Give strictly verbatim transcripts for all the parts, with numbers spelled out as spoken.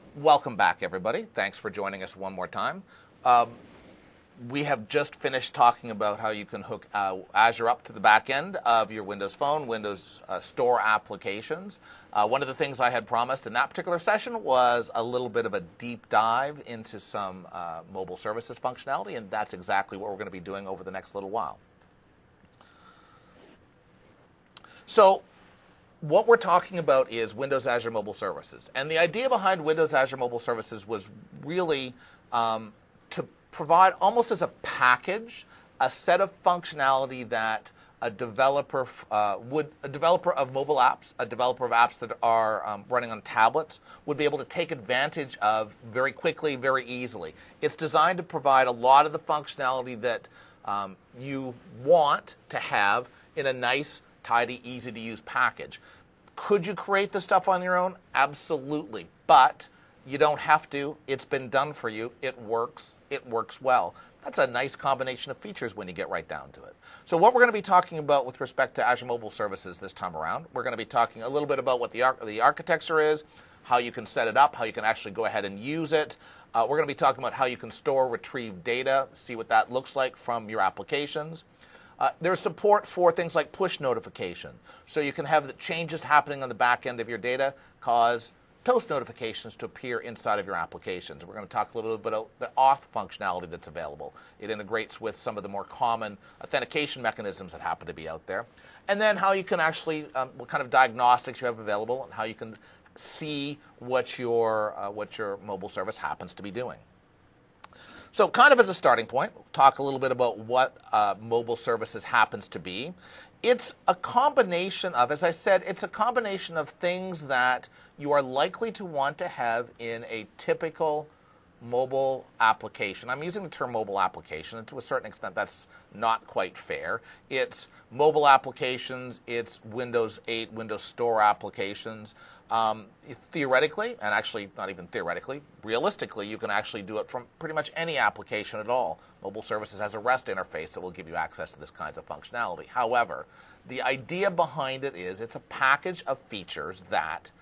Welcome back, everybody. Thanks for joining us one more time. Um, we have just finished talking about how you can hook uh, Azure up to the back end of your Windows Phone, Windows uh, Store applications. Uh, one of the things I had promised in that particular session was a little bit of a deep dive into some uh, mobile services functionality, and that's exactly what we're going to be doing over the next little while. So, what we're talking about is Windows Azure Mobile Services. And the idea behind Windows Azure Mobile Services was really um, to provide almost as a package a set of functionality that a developer uh, would, a developer of mobile apps, a developer of apps that are um, running on tablets would be able to take advantage of very quickly, very easily. It's designed to provide a lot of the functionality that um, you want to have in a nice, tidy, easy-to-use package. Could you create this stuff on your own? Absolutely. But you don't have to. It's been done for you. It works. It works well. That's a nice combination of features when you get right down to it. So what we're going to be talking about with respect to Azure Mobile Services this time around, we're going to be talking a little bit about what the, ar the architecture is, how you can set it up, how you can actually go ahead and use it. Uh, we're going to be talking about how you can store, retrieve data, see what that looks like from your applications. Uh, there's support for things like push notification. So you can have the changes happening on the back end of your data cause toast notifications to appear inside of your applications. We're going to talk a little bit about the auth functionality that's available. It integrates with some of the more common authentication mechanisms that happen to be out there. And then how you can actually, um, what kind of diagnostics you have available and how you can see what your, uh, what your mobile service happens to be doing. So kind of as a starting point, we'll talk a little bit about what uh, mobile services happens to be. It's a combination of, as I said, it's a combination of things that you are likely to want to have in a typical mobile application. I'm using the term mobile application, and to a certain extent that's not quite fair. It's mobile applications, it's Windows eight, Windows Store applications. Um, theoretically, and actually not even theoretically, realistically, you can actually do it from pretty much any application at all. Mobile Services has a REST interface that will give you access to this kinds of functionality. However, the idea behind it is it's a package of features that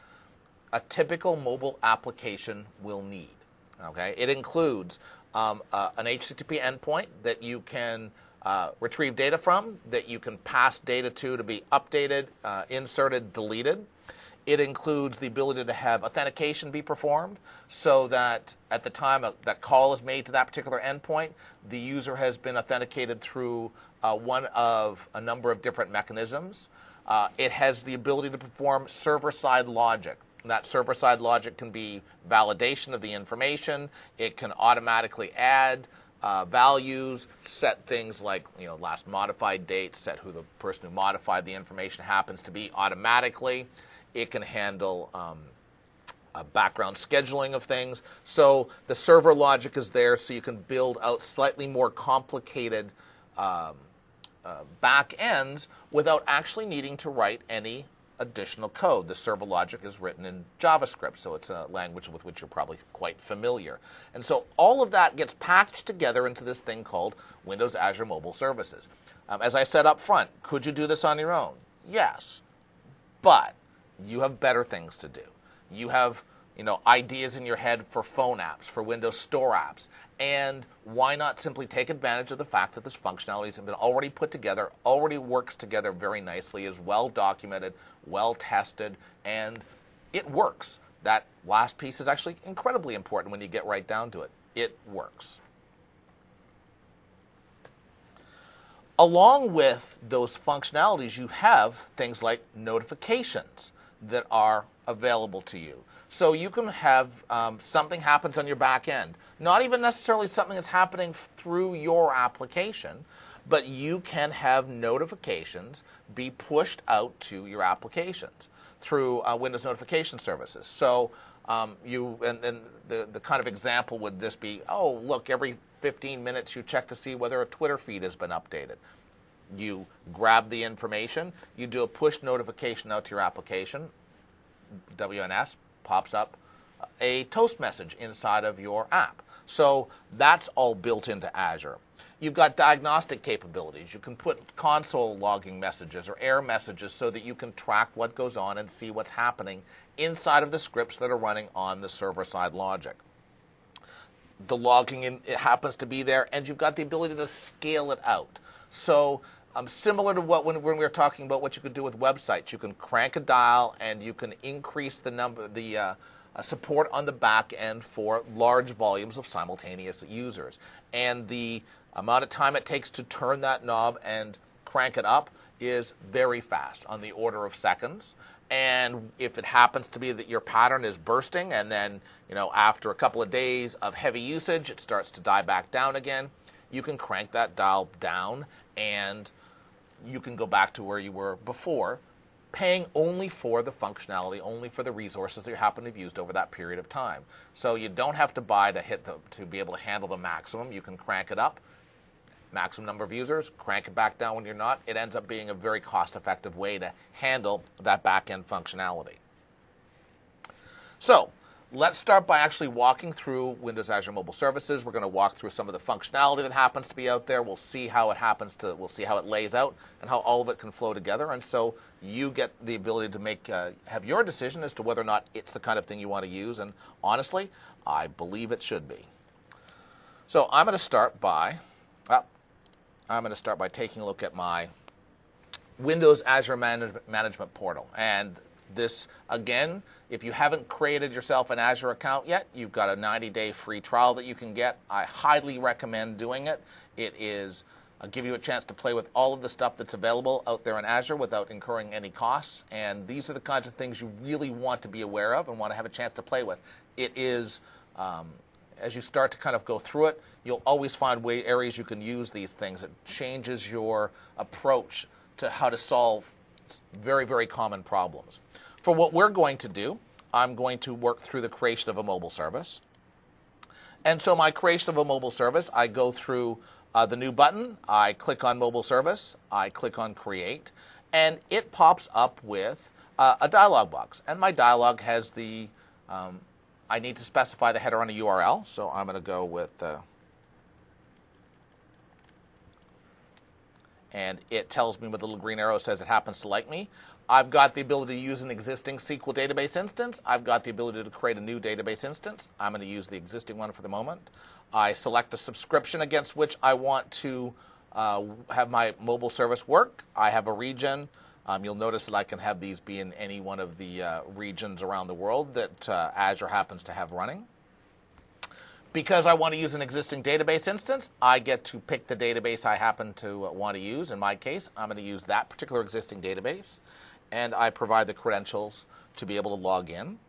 a typical mobile application will need. Okay, it includes um, uh, an H T T P endpoint that you can uh, retrieve data from, that you can pass data to to be updated, uh, inserted, deleted. It includes the ability to have authentication be performed so that at the time that call is made to that particular endpoint, the user has been authenticated through uh, one of a number of different mechanisms. Uh, it has the ability to perform server-side logic. That server-side logic can be validation of the information. It can automatically add uh, values, set things like, you know, last modified date, set who the person who modified the information happens to be automatically. It can handle um, a background scheduling of things. So the server logic is there so you can build out slightly more complicated um, uh, back ends without actually needing to write any additional code. The server logic is written in JavaScript, so it's a language with which you're probably quite familiar. And so all of that gets packaged together into this thing called Windows Azure Mobile Services. Um, as I said up front, could you do this on your own? Yes, but you have better things to do. You have, you know, ideas in your head for phone apps, for Windows Store apps, and why not simply take advantage of the fact that this functionality has been already put together, already works together very nicely, is well documented, well tested, and it works. That last piece is actually incredibly important when you get right down to it. It works. Along with those functionalities, you have things like notifications that are available to you. So you can have um, something happens on your back end, not even necessarily something that's happening through your application, but you can have notifications be pushed out to your applications through uh, Windows notification services. So um, you, and, and the, the kind of example would this be, oh, look, every fifteen minutes you check to see whether a Twitter feed has been updated. You grab the information, you do a push notification out to your application, W N S pops up a toast message inside of your app. So that's all built into Azure. You've got diagnostic capabilities. You can put console logging messages or error messages so that you can track what goes on and see what's happening inside of the scripts that are running on the server-side logic. The logging in, it happens to be there, and you've got the ability to scale it out. So um, similar to what when, when we were talking about what you could do with websites, you can crank a dial and you can increase the number, the uh, uh, support on the back end for large volumes of simultaneous users. And the amount of time it takes to turn that knob and crank it up is very fast, on the order of seconds. And if it happens to be that your pattern is bursting and then, you know, after a couple of days of heavy usage, it starts to die back down again, you can crank that dial down and you can go back to where you were before, paying only for the functionality, only for the resources that you happen to have used over that period of time. So you don't have to buy to hit the, to be able to handle the maximum. You can crank it up, maximum number of users, crank it back down when you're not. It ends up being a very cost-effective way to handle that back-end functionality. So let's start by actually walking through Windows Azure Mobile Services. We're going to walk through some of the functionality that happens to be out there. We'll see how it happens to, we'll see how it lays out and how all of it can flow together. And so you get the ability to make, uh, have your decision as to whether or not it's the kind of thing you want to use. And honestly, I believe it should be. So I'm going to start by, well, I'm going to start by taking a look at my Windows Azure Manage Management Portal. And this, again, if you haven't created yourself an Azure account yet, you've got a ninety day free trial that you can get. I highly recommend doing it. It is uh, give you a chance to play with all of the stuff that's available out there in Azure without incurring any costs. And these are the kinds of things you really want to be aware of and want to have a chance to play with. It is, um, as you start to kind of go through it, you'll always find way areas you can use these things. It changes your approach to how to solve very, very common problems. For what we're going to do, I'm going to work through the creation of a mobile service. And so my creation of a mobile service, I go through uh, the new button, I click on mobile service, I click on create, and it pops up with uh, a dialog box. And my dialog has the, um, I need to specify the header on a U R L, so I'm going to go with, uh, and it tells me with the little green arrow says it happens to like me. I've got the ability to use an existing S Q L database instance. I've got the ability to create a new database instance. I'm going to use the existing one for the moment. I select a subscription against which I want to uh, have my mobile service work. I have a region. Um, you'll notice that I can have these be in any one of the uh, regions around the world that uh, Azure happens to have running. Because I want to use an existing database instance, I get to pick the database I happen to uh, want to use. In my case, I'm going to use that particular existing database. And I provide the credentials to be able to log in.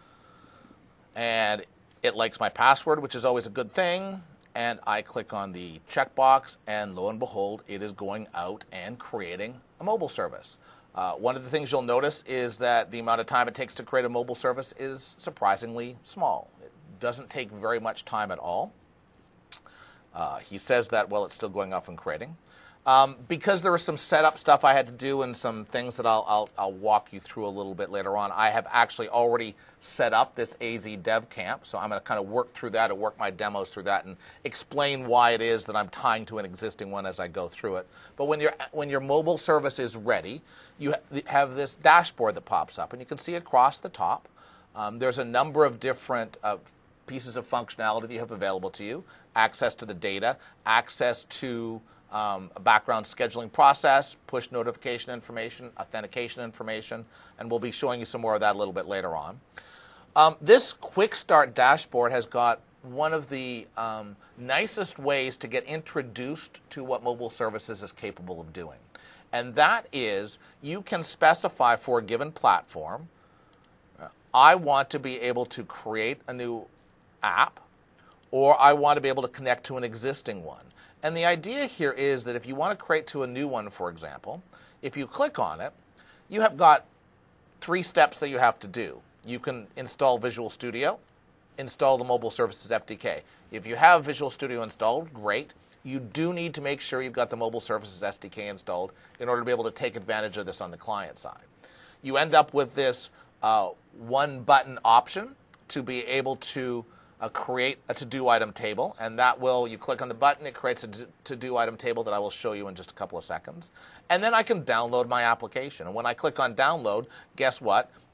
And it likes my password, which is always a good thing. And I click on the checkbox, and lo and behold, it is going out and creating a mobile service. Uh, one of the things you'll notice is that the amount of time it takes to create a mobile service is surprisingly small. It doesn't take very much time at all. Uh, he says that while it's still going off and creating. Um, because there was some setup stuff I had to do and some things that I'll, I'll, I'll walk you through a little bit later on, I have actually already set up this A Z Dev Camp, so I'm going to kind of work through that and work my demos through that and explain why it is that I'm tying to an existing one as I go through it. But when, you're, when your mobile service is ready, you have this dashboard that pops up, and you can see across the top, um, there's a number of different uh, pieces of functionality that you have available to you, access to the data, access to Um, a background scheduling process, push notification information, authentication information, and we'll be showing you some more of that a little bit later on. Um, this Quick Start dashboard has got one of the um, nicest ways to get introduced to what mobile services is capable of doing. And that is, you can specify for a given platform, I want to be able to create a new app, or I want to be able to connect to an existing one. And the idea here is that if you want to create to a new one, for example, if you click on it, you have got three steps that you have to do. You can install Visual Studio, install the Mobile Services F D K. If you have Visual Studio installed, great. You do need to make sure you've got the Mobile Services S D K installed in order to be able to take advantage of this on the client side. You end up with this uh, one-button option to be able to Uh, create a to-do item table, and that will, you click on the button, it creates a to-do item table that I will show you in just a couple of seconds. And then I can download my application. And when I click on download, guess what?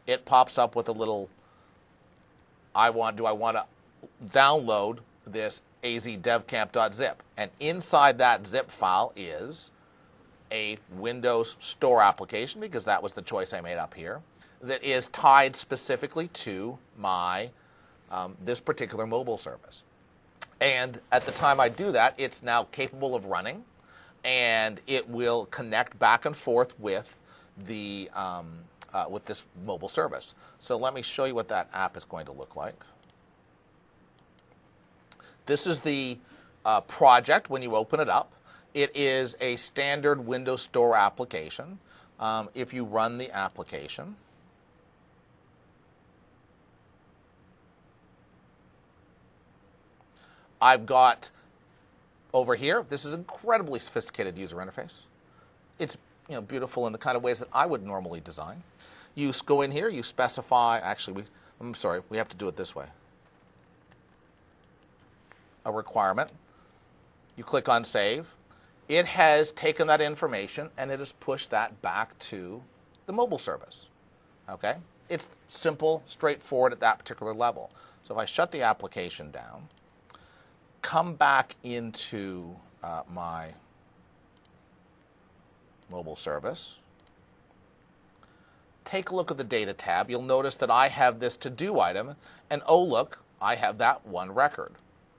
it pops up with a little, I want, do I want to download this azdevcamp.zip? And inside that zip file is a Windows Store application, because that was the choice I made up here, that is tied specifically to my um, this particular mobile service. And at the time I do that, it's now capable of running, and it will connect back and forth with the um, uh, with this mobile service. So let me show you what that app is going to look like. This is the uh, project when you open it up. It is a standard Windows Store application. Um, if you run the application, I've got over here, this is an incredibly sophisticated user interface. It's you know, beautiful in the kind of ways that I would normally design. You go in here, you specify, actually, we, I'm sorry, we have to do it this way. A requirement. You click on Save. It has taken that information and it has pushed that back to the mobile service. Okay? It's simple, straightforward at that particular level. So if I shut the application down, come back into uh, my mobile service, take a look at the Data tab, you'll notice that I have this to-do item, and oh look, I have that one record.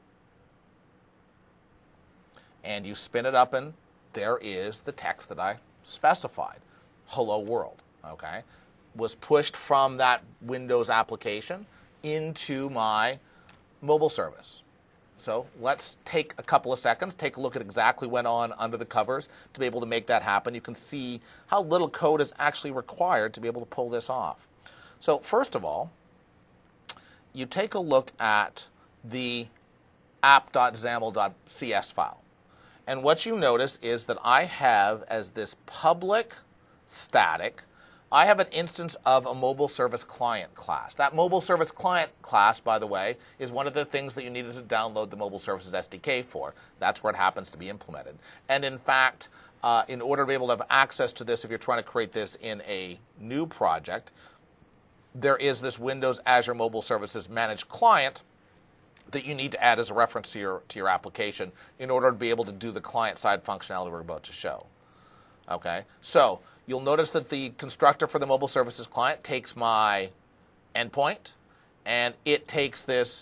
And you spin it up and there is the text that I specified, hello world, okay? Was pushed from that Windows application into my mobile service. So let's take a couple of seconds, take a look at exactly what went on under the covers to be able to make that happen. You can see how little code is actually required to be able to pull this off. So first of all, you take a look at the app.xaml.cs file. And what you notice is that I have as this public static, I have an instance of a mobile service client class. That mobile service client class, by the way, is one of the things that you needed to download the mobile services S D K for. That's where it happens to be implemented. And in fact, uh, in order to be able to have access to this, if you're trying to create this in a new project, there is this Windows Azure Mobile Services Managed Client that you need to add as a reference to your, to your application in order to be able to do the client-side functionality we're about to show. Okay, so you'll notice that the constructor for the mobile services client takes my endpoint, and it takes this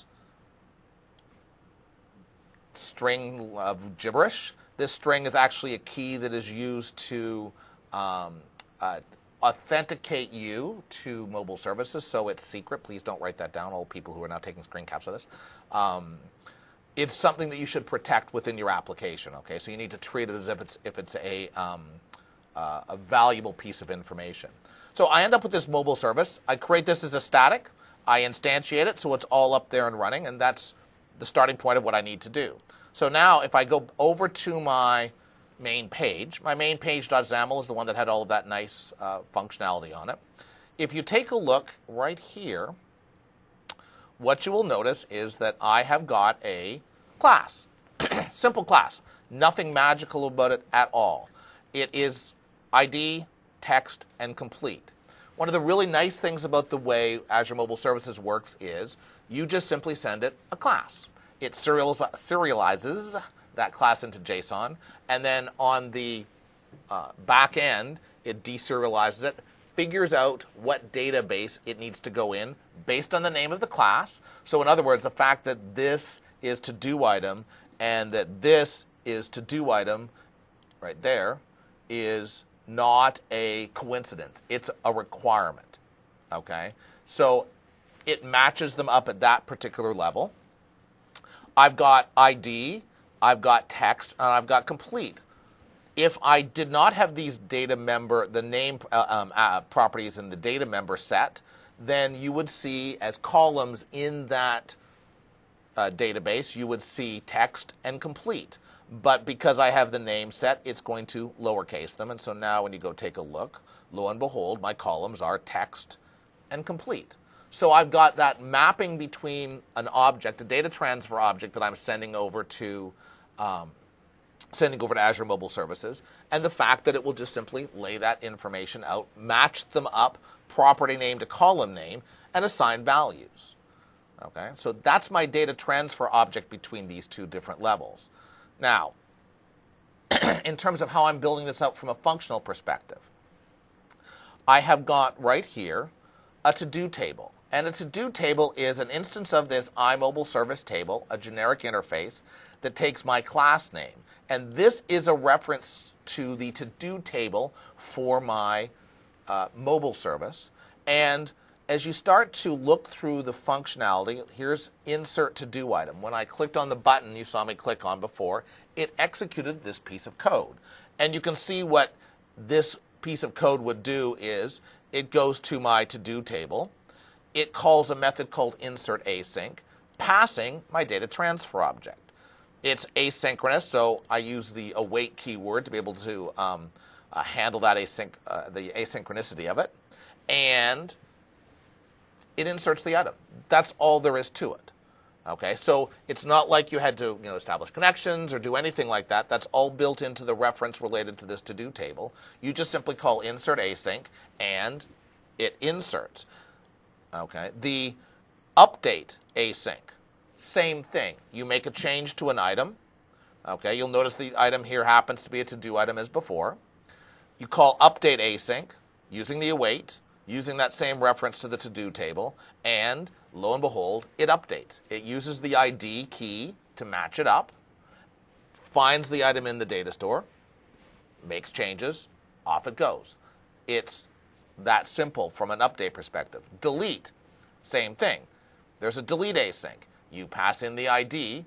string of gibberish. This string is actually a key that is used to um, uh, authenticate you to mobile services, so it's secret. Please don't write that down, all people who are now taking screen caps of this. Um, it's something that you should protect within your application, okay? So you need to treat it as if it's, if it's a, um, uh, a valuable piece of information. So I end up with this mobile service. I create this as a static. I instantiate it so it's all up there and running, and that's the starting point of what I need to do. So now if I go over to my main page, my main page.xaml is the one that had all of that nice uh, functionality on it. If you take a look right here, what you will notice is that I have got a class. Simple class. Nothing magical about it at all. It is I D, text, and complete. One of the really nice things about the way Azure Mobile Services works is you just simply send it a class. It serializes that class into JSON, and then on the uh, back end, it deserializes it, figures out what database it needs to go in based on the name of the class. So in other words, the fact that this is to-do item and that this is to-do item right there is not a coincidence. It's a requirement, okay? So it matches them up at that particular level. I've got I D, I've got text, and I've got complete. If I did not have these data member, the name uh, um, uh, properties in the data member set, then you would see as columns in that uh, database, you would see text and complete. But because I have the name set, it's going to lowercase them. And so now when you go take a look, lo and behold, my columns are text and complete. So I've got that mapping between an object, a data transfer object that I'm sending over to um, sending over to Azure Mobile Services, and the fact that it will just simply lay that information out, match them up, property name to column name, and assign values. Okay, so that's my data transfer object between these two different levels. Now, in terms of how I'm building this out from a functional perspective, I have got right here a to-do table. And a to-do table is an instance of this iMobile service table, a generic interface that takes my class name. And this is a reference to the to-do table for my uh, mobile service. And as you start to look through the functionality, here's insert to-do item. When I clicked on the button you saw me click on before, it executed this piece of code. And you can see what this piece of code would do is it goes to my to-do table. It calls a method called insert async, passing my data transfer object. It's asynchronous, so I use the await keyword to be able to um, uh, handle that async, uh, the asynchronicity of it. And it inserts the item. That's all there is to it. Okay, so it's not like you had to you know, establish connections or do anything like that. That's all built into the reference related to this to-do table. You just simply call insert async, and it inserts. Okay, the update async, same thing. You make a change to an item. Okay, you'll notice the item here happens to be a to-do item as before. You call update async using the await, using that same reference to the to-do table, and lo and behold, it updates. It uses the I D key to match it up, finds the item in the data store, makes changes, off it goes. It's that simple from an update perspective. Delete, same thing. There's a delete async. You pass in the I D,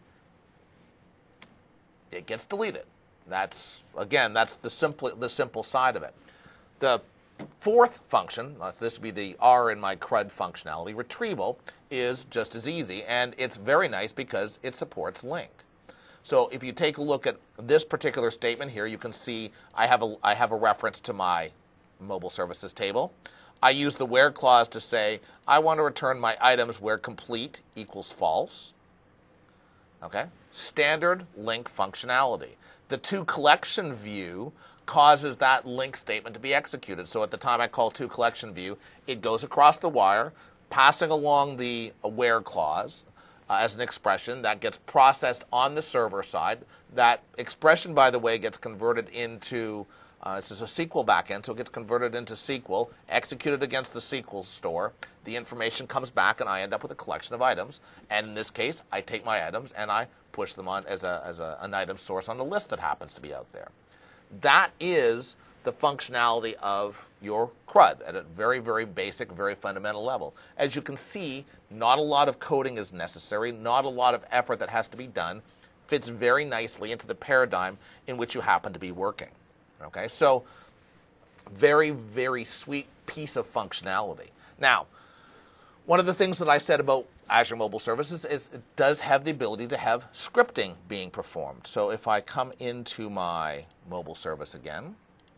it gets deleted. That's, again, that's the simple, the simple side of it. The fourth function, this would be the R in my CRUD functionality, retrieval, is just as easy, and it's very nice because it supports LINQ. So if you take a look at this particular statement here, you can see I have a, I have a reference to my mobile services table. I use the where clause to say I want to return my items where complete equals false. Okay, standard LINQ functionality. The to collection view causes that LINQ statement to be executed. So at the time I call to collection view, it goes across the wire, passing along the where clause uh, as an expression that gets processed on the server side. That expression, by the way, gets converted into, uh, this is a S Q L backend, so it gets converted into S Q L, executed against the S Q L store. The information comes back, and I end up with a collection of items. And in this case, I take my items and I push them on as, a, as a, an item source on the list that happens to be out there. That is the functionality of your CRUD at a very, very basic, very fundamental level. As you can see, not a lot of coding is necessary, not a lot of effort that has to be done. Fits very nicely into the paradigm in which you happen to be working. Okay, so very, very sweet piece of functionality. Now, one of the things that I said about Azure Mobile Services is it does have the ability to have scripting being performed. So if I come into my mobile service again,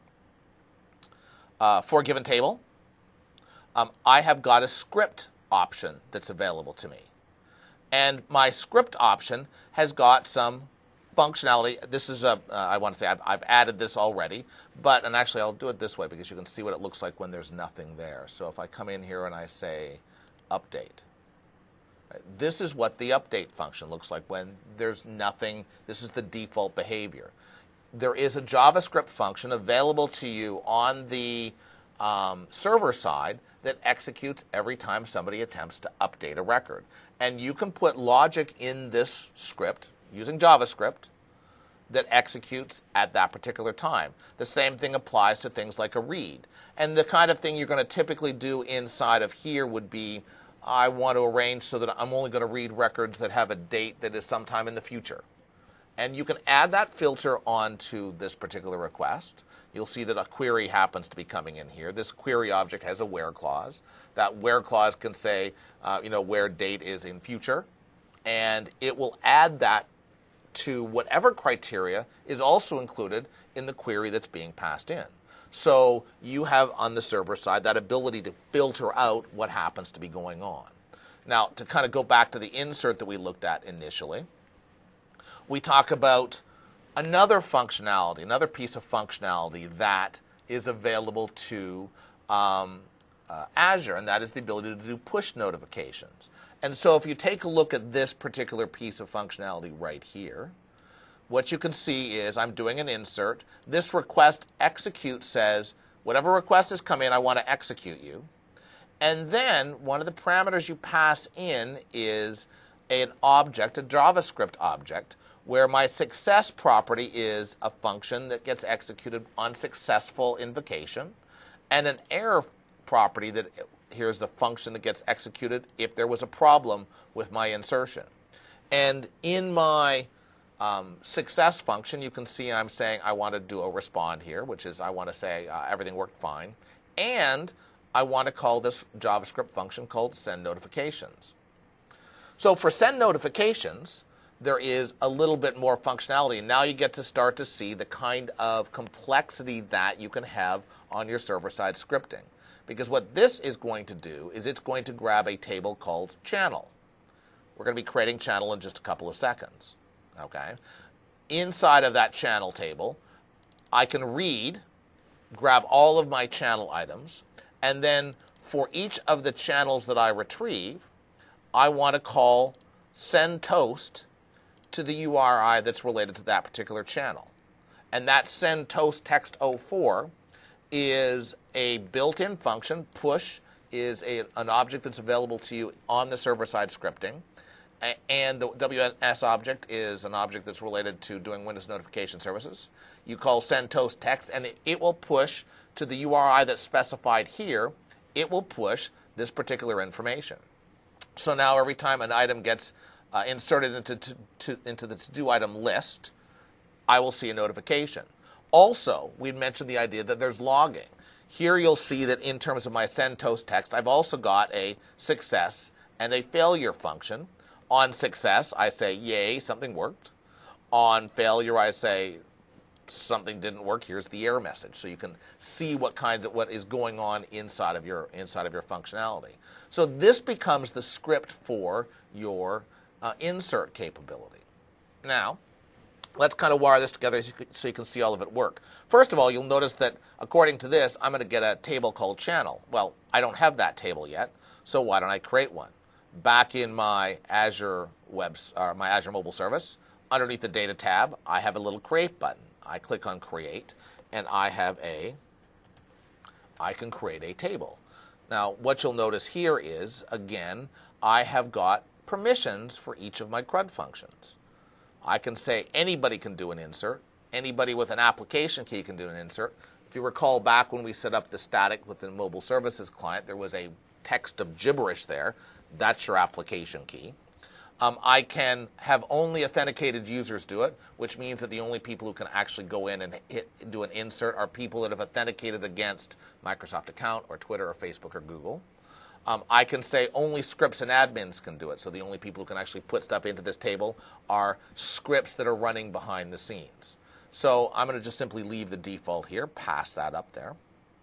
uh, for a given table, um, I have got a script option that's available to me. And my script option has got some functionality. This is a, uh, I want to say I've, I've added this already, but, and actually I'll do it this way because you can see what it looks like when there's nothing there. So if I come in here and I say update, this is what the update function looks like when there's nothing. This is the default behavior. There is a JavaScript function available to you on the um, server side that executes every time somebody attempts to update a record. And you can put logic in this script using JavaScript that executes at that particular time. The same thing applies to things like a read. And the kind of thing you're going to typically do inside of here would be, I want to arrange so that I'm only going to read records that have a date that is sometime in the future. And you can add that filter onto this particular request. You'll see that a query happens to be coming in here. This query object has a where clause. That where clause can say, uh, you know, where date is in future. And it will add that to whatever criteria is also included in the query that's being passed in. So you have on the server side that ability to filter out what happens to be going on. Now, to kind of go back to the insert that we looked at initially, we talk about another functionality, another piece of functionality that is available to um, uh, Azure, and that is the ability to do push notifications. And so if you take a look at this particular piece of functionality right here, what you can see is I'm doing an insert. This request execute says, whatever request has come in, I want to execute you. And then one of the parameters you pass in is an object, a JavaScript object, where my success property is a function that gets executed on successful invocation, and an error property that here's the function that gets executed if there was a problem with my insertion. And in my um, success function, you can see I'm saying I want to do a respond here, which is I want to say uh, everything worked fine, and I want to call this JavaScript function called send notifications. So for send notifications, there is a little bit more functionality. And now you get to start to see the kind of complexity that you can have on your server-side scripting. Because what this is going to do is it's going to grab a table called channel. We're going to be creating channel in just a couple of seconds. Okay? Inside of that channel table, I can read, grab all of my channel items, and then for each of the channels that I retrieve, I want to call send toast to the U R I that's related to that particular channel. And that send toast text oh four is a built-in function. Push is a, an object that's available to you on the server-side scripting. And the W N S object is an object that's related to doing Windows notification services. You call send toast text, and it, it will push to the U R I that's specified here. It will push this particular information. So now every time an item gets uh, inserted into, to, to, into the to-do item list, I will see a notification. Also, we mentioned the idea that there's logging. Here you'll see that in terms of my send toast text, I've also got a success and a failure function. On success, I say, yay, something worked. On failure, I say, something didn't work. Here's the error message, so you can see what kinds of what is going on inside of your inside of your functionality. So this becomes the script for your uh, insert capability. Now, let's kind of wire this together so you can see all of it work. First of all, you'll notice that according to this, I'm going to get a table called channel. Well, I don't have that table yet, so why don't I create one? Back in my Azure web, or my Azure mobile service, underneath the data tab, I have a little create button. I click on create, and I have a, I can create a table. Now, what you'll notice here is, again, I have got permissions for each of my CRUD functions. I can say anybody can do an insert. Anybody with an application key can do an insert. If you recall back when we set up the static with the mobile services client, there was a text of gibberish there. That's your application key. Um, I can have only authenticated users do it, which means that the only people who can actually go in and hit, do an insert are people that have authenticated against Microsoft account or Twitter or Facebook or Google. Um, I can say only scripts and admins can do it, so the only people who can actually put stuff into this table are scripts that are running behind the scenes. So I'm going to just simply leave the default here, pass that up there,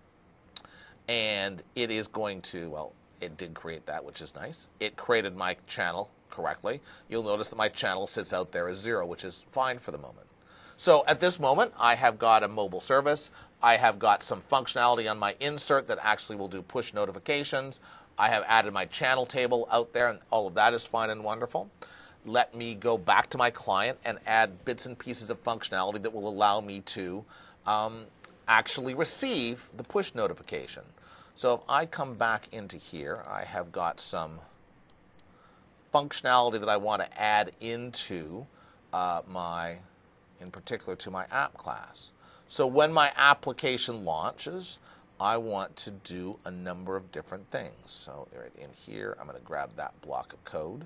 and it is going to, well, it did create that, which is nice. It created my channel correctly. You'll notice that my channel sits out there as zero, which is fine for the moment. So at this moment, I have got a mobile service. I have got some functionality on my insert that actually will do push notifications. I have added my channel table out there, and all of that is fine and wonderful. Let me go back to my client and add bits and pieces of functionality that will allow me to um, actually receive the push notification. So if I come back into here, I have got some functionality that I want to add into uh, my, in particular to my app class. So when my application launches, I want to do a number of different things. So right in here, I'm going to grab that block of code,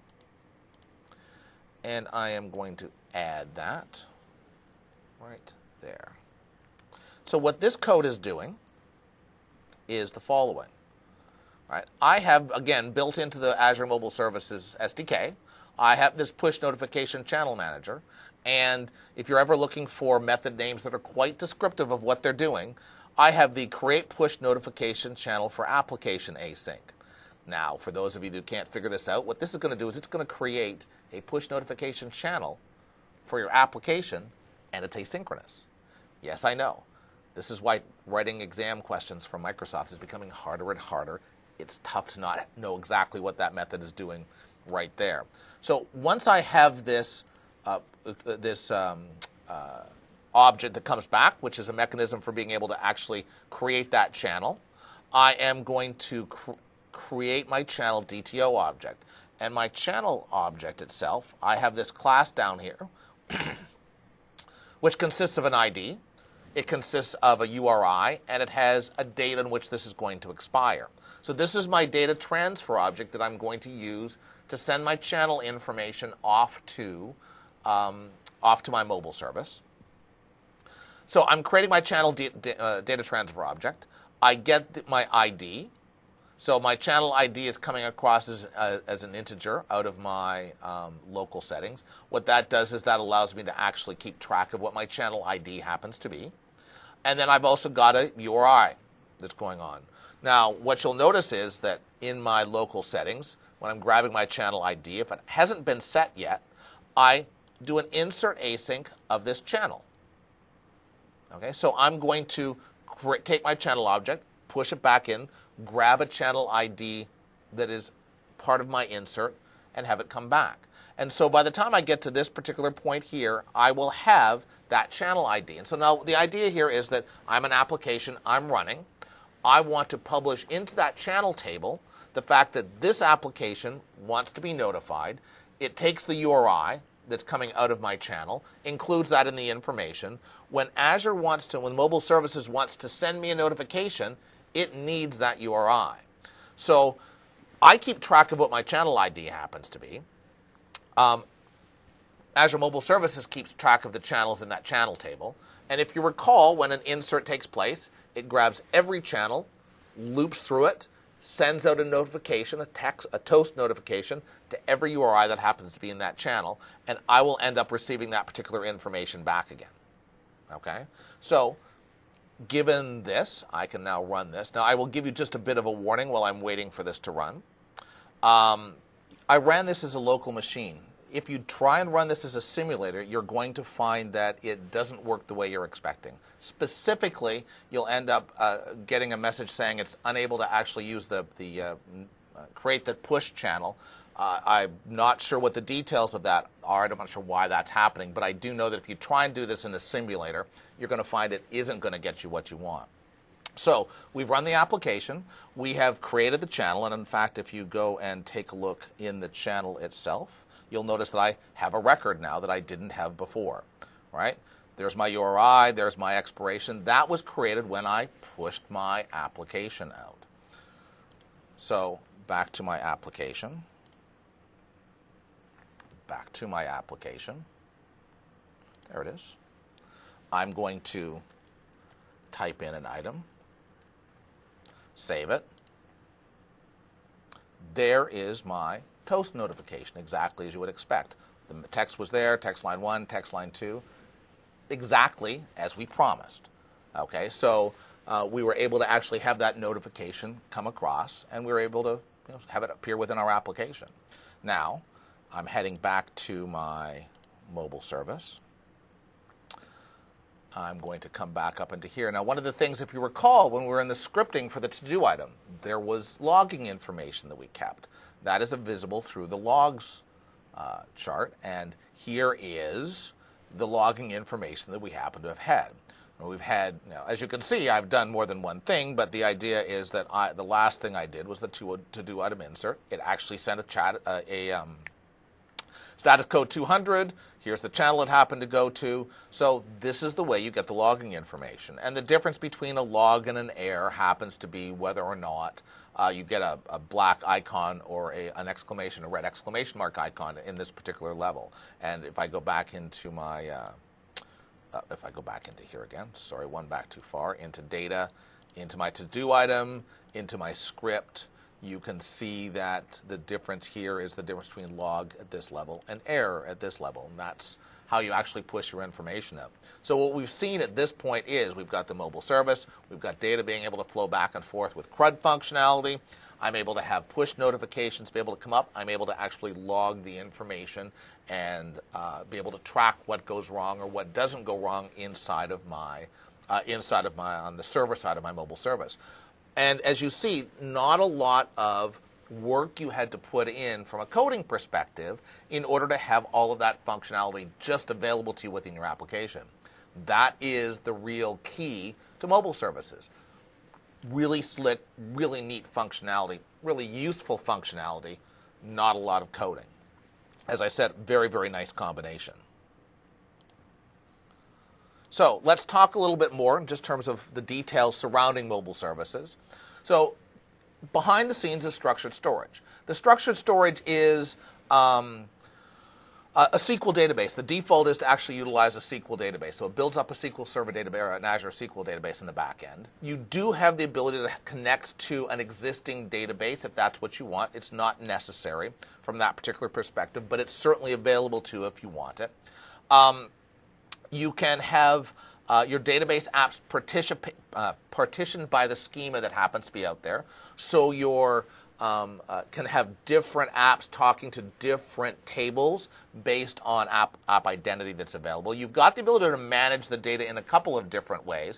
and I am going to add that right there. So what this code is doing is the following. Right? I have, again, built into the Azure Mobile Services S D K, I have this push notification channel manager, and if you're ever looking for method names that are quite descriptive of what they're doing, I have the create push notification channel for application async. Now, for those of you who can't figure this out, what this is going to do is it's going to create a push notification channel for your application and it's asynchronous. Yes, I know. This is why writing exam questions from Microsoft is becoming harder and harder. It's tough to not know exactly what that method is doing right there. So once I have this, uh, this um, uh, object that comes back, which is a mechanism for being able to actually create that channel, I am going to cr create my channel D T O object. And my channel object itself, I have this class down here, which consists of an I D. It consists of a U R I, and it has a date on which this is going to expire. So this is my data transfer object that I'm going to use to send my channel information off to, um, off to my mobile service. So I'm creating my channel d uh, data transfer object. I get my I D. So my channel I D is coming across as, uh, as an integer out of my um, local settings. What that does is that allows me to actually keep track of what my channel I D happens to be. And then I've also got a U R I that's going on. Now, what you'll notice is that in my local settings, when I'm grabbing my channel I D, if it hasn't been set yet, I do an insert async of this channel. Okay, so I'm going to take my channel object, push it back in, grab a channel I D that is part of my insert, and have it come back. And so by the time I get to this particular point here, I will have that channel I D. And so now the idea here is that I'm an application, I'm running. I want to publish into that channel table the fact that this application wants to be notified. It takes the U R I that's coming out of my channel, includes that in the information. When Azure wants to, when Mobile Services wants to send me a notification, it needs that U R I. So I keep track of what my channel I D happens to be. Um, Azure Mobile Services keeps track of the channels in that channel table. And if you recall, when an insert takes place, it grabs every channel, loops through it, sends out a notification, a text, a toast notification to every U R I that happens to be in that channel, and I will end up receiving that particular information back again. Okay? So, given this, I can now run this. Now, I will give you just a bit of a warning while I'm waiting for this to run. Um, I ran this as a local machine. If you try and run this as a simulator, you're going to find that it doesn't work the way you're expecting. Specifically, you'll end up uh, getting a message saying it's unable to actually use the, the uh, create the push channel. Uh, I'm not sure what the details of that are. I'm not sure why that's happening, but I do know that if you try and do this in a simulator, you're going to find it isn't going to get you what you want. So we've run the application. We have created the channel, and in fact, if you go and take a look in the channel itself, you'll notice that I have a record now that I didn't have before, right? There's my U R I, there's my expiration. That was created when I pushed my application out. So back to my application. Back to my application. There it is. I'm going to type in an item, save it. There is my toast notification, exactly as you would expect. The text was there, text line one, text line two, exactly as we promised. Okay, so uh, we were able to actually have that notification come across, and we were able to you know, have it appear within our application. Now, I'm heading back to my mobile service. I'm going to come back up into here. Now, one of the things, if you recall, when we were in the scripting for the to-do item, there was logging information that we kept. That is visible through the logs uh, chart, and here is the logging information that we happen to have had. And we've had, now, as you can see, I've done more than one thing, but the idea is that I, the last thing I did was the to-do item insert. It actually sent a chat, uh, a um, status code two hundred. Here's the channel it happened to go to. So this is the way you get the logging information. And the difference between a log and an error happens to be whether or not uh, you get a, a black icon or a, an exclamation, a red exclamation mark icon in this particular level. And if I go back into my, uh, uh, if I go back into here again, sorry, one back too far, into data, into my to-do item, into my script, you can see that the difference here is the difference between log at this level and error at this level. And that's how you actually push your information up. So what we've seen at this point is we've got the mobile service, we've got data being able to flow back and forth with CRUD functionality. I'm able to have push notifications be able to come up. I'm able to actually log the information and uh, be able to track what goes wrong or what doesn't go wrong inside of my, uh, inside of my, on the server side of my mobile service. And as you see, not a lot of work you had to put in from a coding perspective in order to have all of that functionality just available to you within your application. That is the real key to mobile services. Really slick, really neat functionality, really useful functionality, not a lot of coding. As I said, very, very nice combination. So let's talk a little bit more in just terms of the details surrounding mobile services. So behind the scenes is structured storage. The structured storage is um, a, a S Q L database. The default is to actually utilize a S Q L database. So it builds up a S Q L Server database or an Azure S Q L database in the back end. You do have the ability to connect to an existing database if that's what you want. It's not necessary from that particular perspective, but it's certainly available to you if you want it. Um, you can have Uh, your database apps partition, uh, partitioned by the schema that happens to be out there. So you um, uh, can have different apps talking to different tables based on app, app identity that's available. You've got the ability to manage the data in a couple of different ways.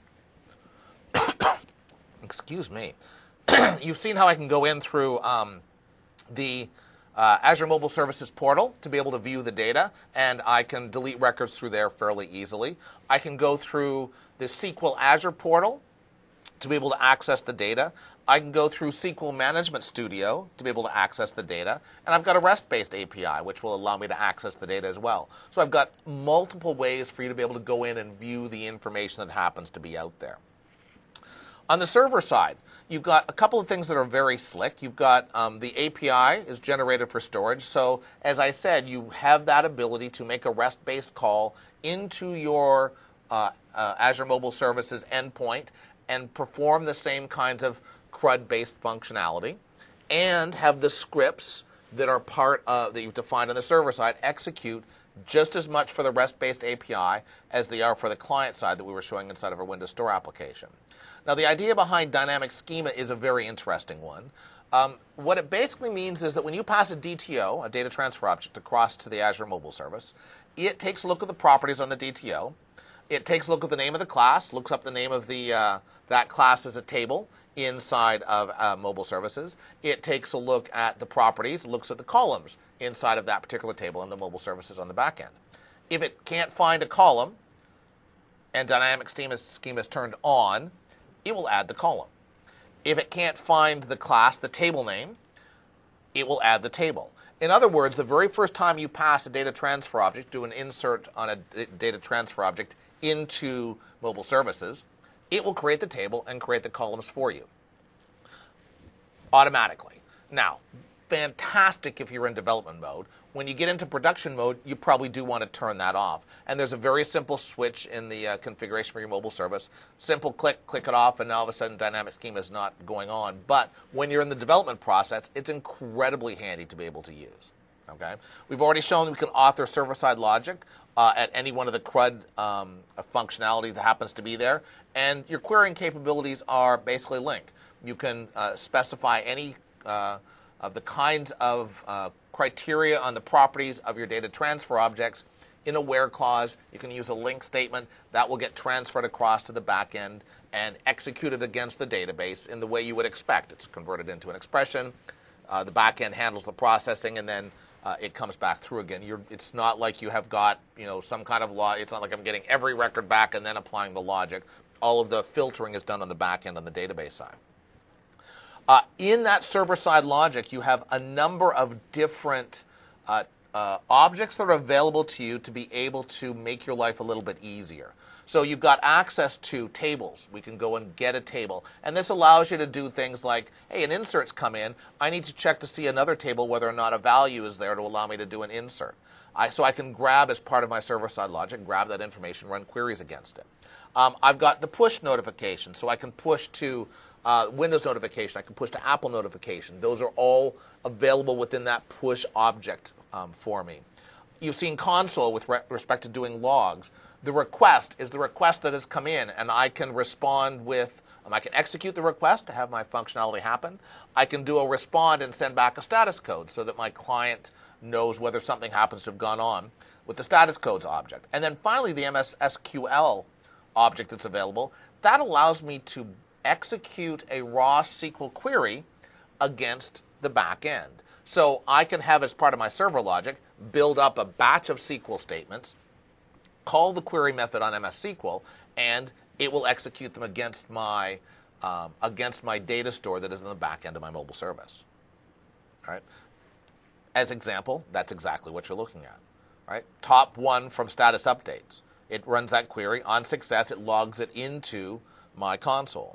Excuse me. You've seen how I can go in through um, the Uh, Azure Mobile Services portal to be able to view the data, and I can delete records through there fairly easily. I can go through the S Q L Azure portal to be able to access the data. I can go through S Q L Management Studio to be able to access the data, and I've got a REST-based A P I, which will allow me to access the data as well. So I've got multiple ways for you to be able to go in and view the information that happens to be out there. On the server side, you've got a couple of things that are very slick. You've got um, the A P I is generated for storage. So as I said, you have that ability to make a REST-based call into your uh, uh, Azure Mobile Services endpoint and perform the same kinds of CRUD-based functionality and have the scripts that are part of, that you've defined on the server side execute just as much for the REST-based A P I as they are for the client side that we were showing inside of our Windows Store application. Now, the idea behind dynamic schema is a very interesting one. Um, what it basically means is that when you pass a D T O, a data transfer object, across to the Azure Mobile Service, it takes a look at the properties on the D T O. It takes a look at the name of the class, looks up the name of the uh, that class as a table inside of uh, mobile services. It takes a look at the properties, looks at the columns inside of that particular table in the mobile services on the back end. If it can't find a column and dynamic schema, schema is turned on, it will add the column. If it can't find the class, the table name, it will add the table. In other words, the very first time you pass a data transfer object, do an insert on a data transfer object into mobile services, it will create the table and create the columns for you automatically. Now, fantastic if you're in development mode. When you get into production mode, you probably do want to turn that off. And there's a very simple switch in the uh, configuration for your mobile service. Simple click, click it off, and now all of a sudden dynamic schema is not going on. But when you're in the development process, it's incredibly handy to be able to use. Okay? We've already shown we can author server-side logic uh, at any one of the CRUD um, functionality that happens to be there. And your querying capabilities are basically linked. You can uh, specify any uh, of the kinds of uh, criteria on the properties of your data transfer objects in a where clause. You can use a link statement that will get transferred across to the back end and executed against the database in the way you would expect. It's converted into an expression. Uh, the back end handles the processing, and then uh, it comes back through again. You're, it's not like you have got, you know, some kind of law. It's not like I'm getting every record back and then applying the logic. All of the filtering is done on the back end on the database side. Uh, in that server-side logic, you have a number of different uh, uh, objects that are available to you to be able to make your life a little bit easier. So you've got access to tables. We can go and get a table. And this allows you to do things like, hey, an insert's come in. I need to check to see another table whether or not a value is there to allow me to do an insert. I, so I can grab, as part of my server-side logic, grab that information, run queries against it. Um, I've got the push notification, so I can push to Uh, Windows notification, I can push to Apple notification. Those are all available within that push object um, for me. You've seen console with re respect to doing logs. The request is the request that has come in, and I can respond with Um, I can execute the request to have my functionality happen. I can do a respond and send back a status code so that my client knows whether something happens to have gone on with the status codes object. And then finally, the M S S Q L object that's available, that allows me to execute a raw S Q L query against the back end. So I can have, as part of my server logic, build up a batch of S Q L statements, call the query method on M S S Q L, and it will execute them against my um, against my data store that is in the back end of my mobile service. All right. As example, that's exactly what you're looking at. Right. Top one from status updates. It runs that query. On success, it logs it into my console.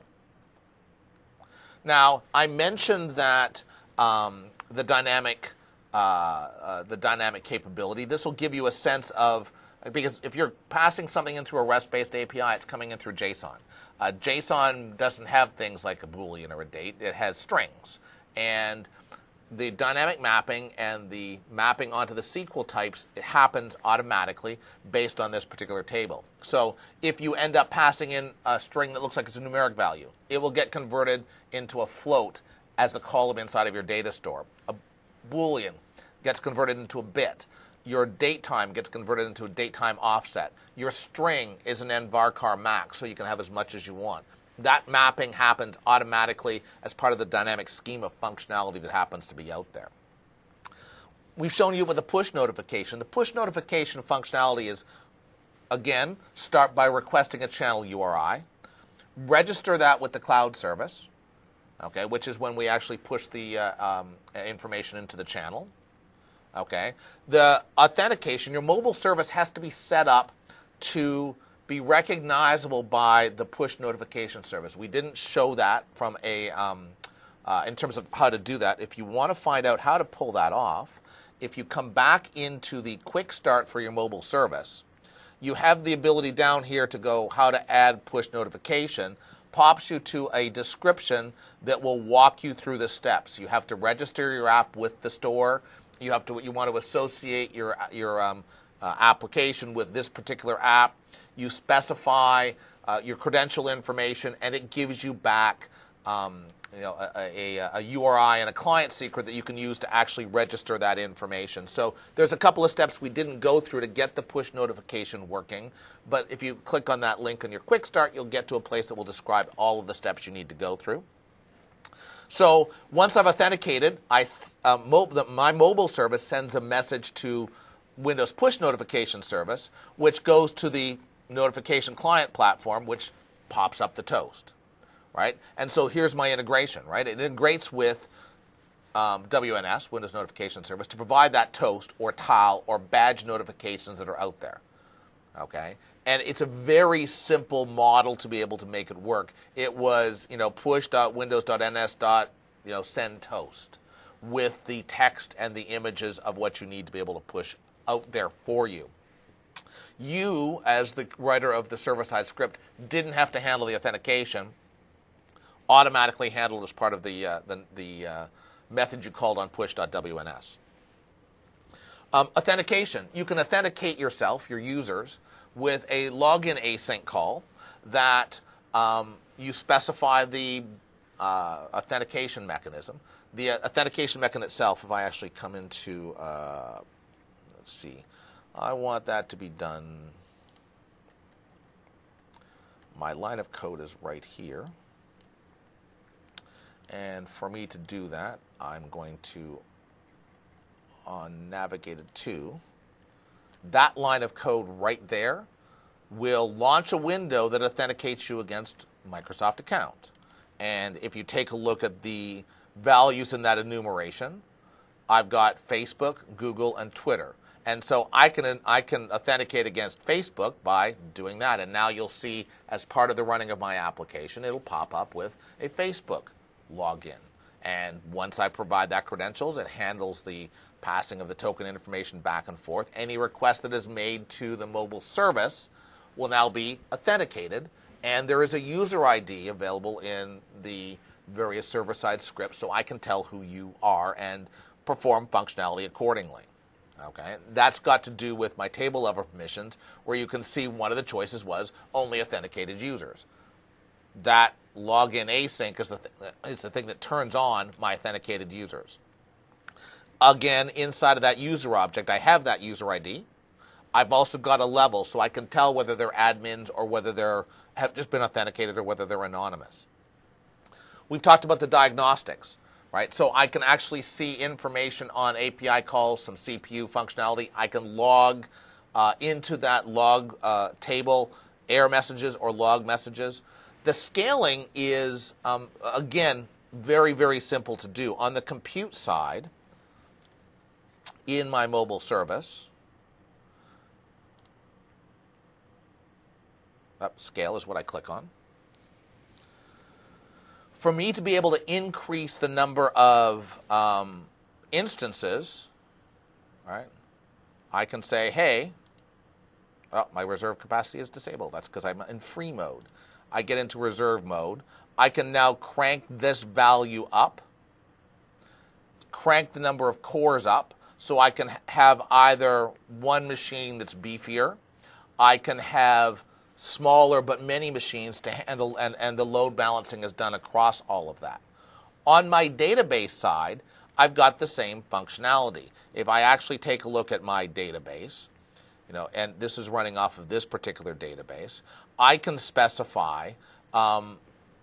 Now, I mentioned that um, the dynamic uh, uh, the dynamic capability. This will give you a sense of, because if you're passing something in through a REST-based A P I, it's coming in through JSON. Uh, JSON doesn't have things like a Boolean or a date. It has strings. And the dynamic mapping and the mapping onto the S Q L types, it happens automatically based on this particular table. So if you end up passing in a string that looks like it's a numeric value, it will get converted into a float as the column inside of your data store. A Boolean gets converted into a bit. Your date time gets converted into a date time offset. Your string is an N varchar max, so you can have as much as you want. That mapping happens automatically as part of the dynamic scheme of functionality that happens to be out there. We've shown you with a push notification. The push notification functionality is, again, start by requesting a channel U R I, register that with the cloud service, okay, which is when we actually push the uh, um, information into the channel. Okay, the authentication, your mobile service has to be set up to be recognizable by the push notification service. We didn't show that from a um, uh, in terms of how to do that. If you want to find out how to pull that off, if you come back into the quick start for your mobile service, you have the ability down here to go how to add push notification. Pops you to a description that will walk you through the steps. You have to register your app with the store. You have to. You want to associate your your um, uh, application with this particular app. You specify uh, your credential information, and it gives you back um, you know, a, a, a U R I and a client secret that you can use to actually register that information. So there's a couple of steps we didn't go through to get the push notification working. But if you click on that link on your quick start, you'll get to a place that will describe all of the steps you need to go through. So once I've authenticated, I, uh, mo the, my mobile service sends a message to Windows Push Notification Service, which goes to the notification client platform, which pops up the toast, right? And so here's my integration, right? It integrates with um, W N S, Windows Notification Service, to provide that toast or tile or badge notifications that are out there, okay? And it's a very simple model to be able to make it work. It was, you know, push.windows.ns. You know, send toast with the text and the images of what you need to be able to push out there for you. You, as the writer of the server-side script, didn't have to handle the authentication. Automatically handled as part of the uh, the, the uh, method you called on push.wns. Um, authentication. You can authenticate yourself, your users, with a login async call that um, you specify the uh, authentication mechanism. The uh, authentication mechanism itself, if I actually come into, uh, let's see, I want that to be done. My line of code is right here. And for me to do that, I'm going to, on Navigated to, that line of code right there will launch a window that authenticates you against Microsoft account. And if you take a look at the values in that enumeration, I've got Facebook, Google, and Twitter. And so I can I can authenticate against Facebook by doing that. And now you'll see, as part of the running of my application, it'll pop up with a Facebook login. And once I provide that credentials, it handles the passing of the token information back and forth. Any request that is made to the mobile service will now be authenticated, and there is a user I D available in the various server-side scripts, so I can tell who you are and perform functionality accordingly. Okay, that's got to do with my table of permissions, where you can see one of the choices was only authenticated users. that login async is the, th- is the thing that turns on my authenticated users. Again, inside of that user object, I have that user I D. I've also got a level, so I can tell whether they're admins or whether they're have just been authenticated or whether they're anonymous. We've talked about the diagnostics, right? So I can actually see information on A P I calls, some C P U functionality. I can log uh, into that log uh, table, error messages or log messages. The scaling is, um, again, very, very simple to do. On the compute side, in my mobile service, oh, scale is what I click on. For me to be able to increase the number of um, instances, right, I can say, hey, oh, my reserve capacity is disabled. That's because I'm in free mode. I get into reserve mode. I can now crank this value up, crank the number of cores up, so I can have either one machine that's beefier, I can have smaller but many machines to handle, and, and the load balancing is done across all of that. On my database side, I've got the same functionality. If I actually take a look at my database, you know, and this is running off of this particular database, I can specify um,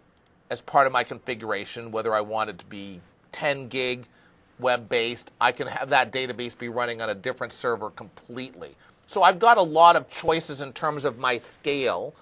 as part of my configuration whether I want it to be ten gig web-based. I can have that database be running on a different server completely. So I've got a lot of choices in terms of my scale,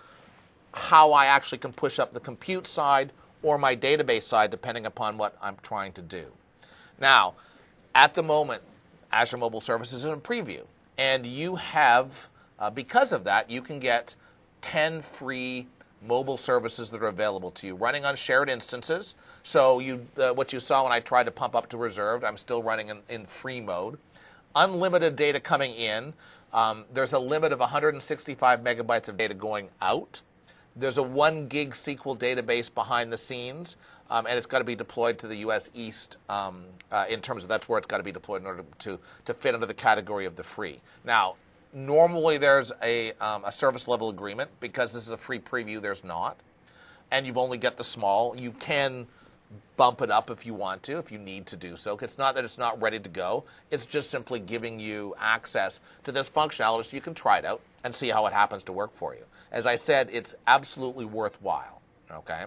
how I actually can push up the compute side or my database side, depending upon what I'm trying to do. Now, at the moment, Azure Mobile Services is in a preview, and you have, uh, because of that, you can get ten free mobile services that are available to you, running on shared instances. So you, uh, what you saw when I tried to pump up to reserved, I'm still running in, in free mode. Unlimited data coming in. Um, there's a limit of one hundred sixty-five megabytes of data going out. There's a one gig S Q L database behind the scenes, um, and it's got to be deployed to the U S East um, uh, in terms of that's where it's got to be deployed in order to, to fit under the category of the free. Now, normally there's a, um, a service level agreement. Because this is a free preview, there's not. And you've only got the small. You can bump it up if you want to, if you need to do so. It's not that it's not ready to go. It's just simply giving you access to this functionality so you can try it out and see how it happens to work for you. As I said, it's absolutely worthwhile, okay?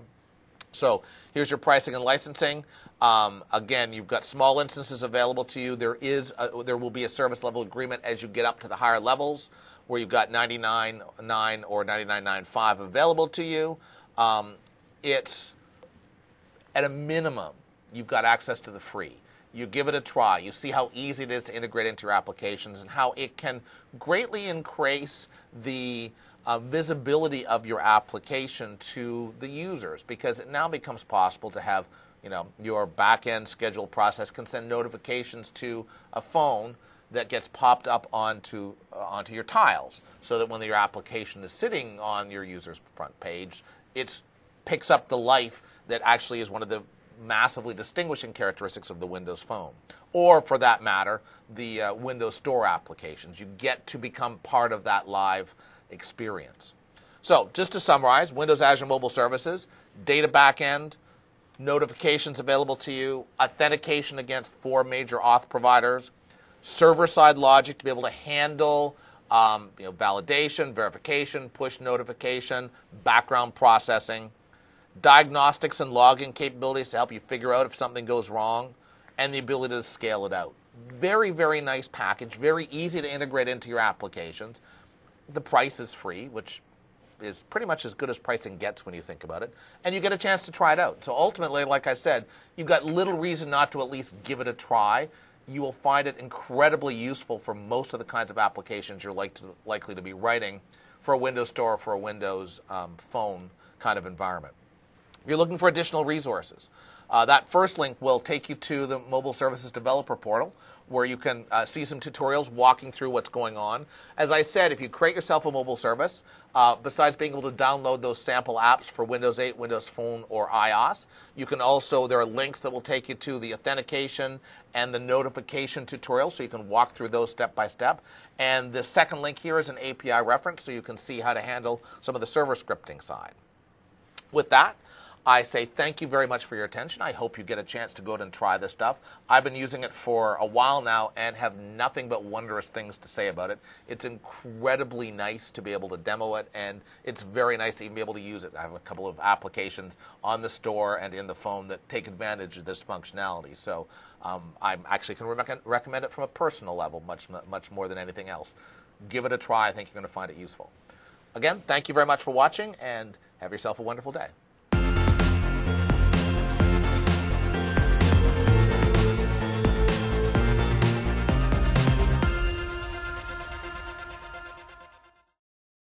So here's your pricing and licensing. Um, again, you've got small instances available to you. There is a, there will be a service level agreement as you get up to the higher levels where you've got ninety-nine point nine or ninety-nine point nine five available to you. Um, it's at a minimum, you've got access to the free. You give it a try. You see how easy it is to integrate into your applications and how it can greatly increase the uh, visibility of your application to the users, because it now becomes possible to have, you know, your back-end schedule process can send notifications to a phone that gets popped up onto uh, onto your tiles, so that when your application is sitting on your user's front page, it picks up the life that actually is one of the massively distinguishing characteristics of the Windows Phone. Or, for that matter, the uh, Windows Store applications. You get to become part of that live experience. So, just to summarize, Windows Azure Mobile Services, data backend, notifications available to you, authentication against four major auth providers, server-side logic to be able to handle um, you know, validation, verification, push notification, background processing, diagnostics and logging capabilities to help you figure out if something goes wrong, and the ability to scale it out. Very, very nice package, very easy to integrate into your applications. The price is free, which is pretty much as good as pricing gets when you think about it, and you get a chance to try it out. So ultimately, like I said, you've got little reason not to at least give it a try. You will find it incredibly useful for most of the kinds of applications you're like to, likely to be writing for a Windows Store or for a Windows um, Phone kind of environment. If you're looking for additional resources, uh, that first link will take you to the Mobile Services Developer Portal, where you can uh, see some tutorials walking through what's going on. As I said, if you create yourself a mobile service, uh, besides being able to download those sample apps for Windows eight, Windows Phone, or iOS, you can also, there are links that will take you to the authentication and the notification tutorial, so you can walk through those step by step. And the second link here is an A P I reference, so you can see how to handle some of the server scripting side. With that, I say thank you very much for your attention. I hope you get a chance to go out and try this stuff. I've been using it for a while now and have nothing but wondrous things to say about it. It's incredibly nice to be able to demo it, and it's very nice to even be able to use it. I have a couple of applications on the store and in the phone that take advantage of this functionality. So um, I actually can re- recommend it from a personal level much, much more than anything else. Give it a try. I think you're going to find it useful. Again, thank you very much for watching, and have yourself a wonderful day.